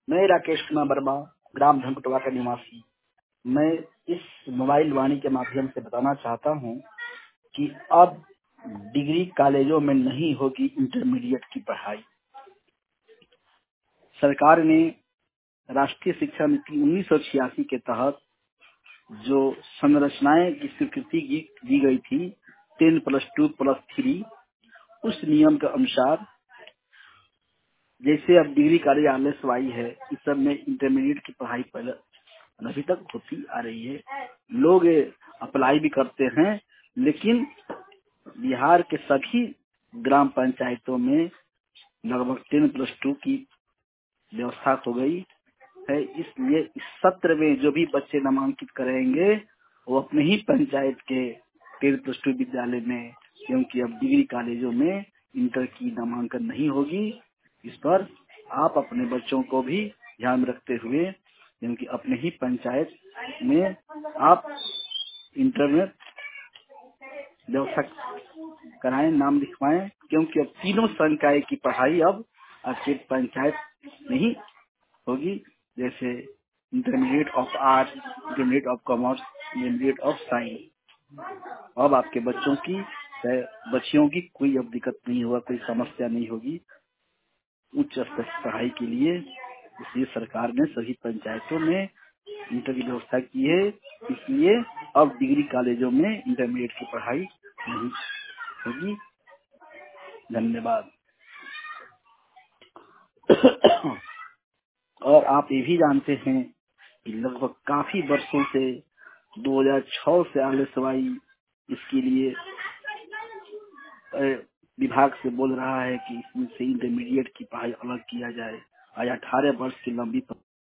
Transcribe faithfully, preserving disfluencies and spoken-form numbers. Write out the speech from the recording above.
मैं राकेश कुमार वर्मा, ग्राम धनकुटवा का निवासी। मैं इस मोबाइल वाणी के माध्यम से बताना चाहता हूं कि अब डिग्री कॉलेजों में नहीं होगी इंटरमीडिएट की पढ़ाई। सरकार ने राष्ट्रीय शिक्षा नीति उन्नीस सौ छियासी के तहत जो संरचनाएं की स्वीकृति दी गई थी, ten plus two plus three, उस नियम के अनुसार जैसे अब डिग्री कॉलेज आने से आई है, इस सब में इंटरमीडिएट की पढ़ाई पहले अभी तक होती आ रही है। लोग अप्लाई भी करते हैं, लेकिन बिहार के सभी ग्राम पंचायतों में लगभग टेन प्लस टू की व्यवस्था हो गई है। इसलिए इस सत्र में जो भी बच्चे नामांकित करेंगे वो अपने ही पंचायत के टेन प्लस टू विद्यालय में, क्योंकि अब डिग्री कॉलेजों में इंटर की नामांकन नहीं होगी। इस पर आप अपने बच्चों को भी ध्यान रखते हुए, क्योंकि अपने ही पंचायत में आप इंटर में व्यवस्था कराएं, नाम लिखवाएं, क्योंकि अब तीनों संकाय की पढ़ाई अब आपके पंचायत में ही होगी। जैसे intermediate of art, intermediate of commerce, intermediate of science. अब आपके बच्चों की, बच्चियों की कोई अब दिक्कत नहीं होगा, कोई समस्या नहीं होगी उच्च स्तर की पढ़ाई के लिए। इसलिए सरकार ने सभी पंचायतों में इंटर की व्यवस्था की है। इसलिए अब डिग्री कॉलेजों में इंटरमीडिएट की पढ़ाई नहीं होगी। धन्यवाद। और आप ये भी जानते हैं कि लगभग काफी वर्षों से दो हज़ार छह से आर एस वाई इसके लिए विभाग से बोल रहा है कि इसमें से इंटरमीडिएट की पढ़ाई अलग किया जाए। आज अठारह वर्ष की लंबी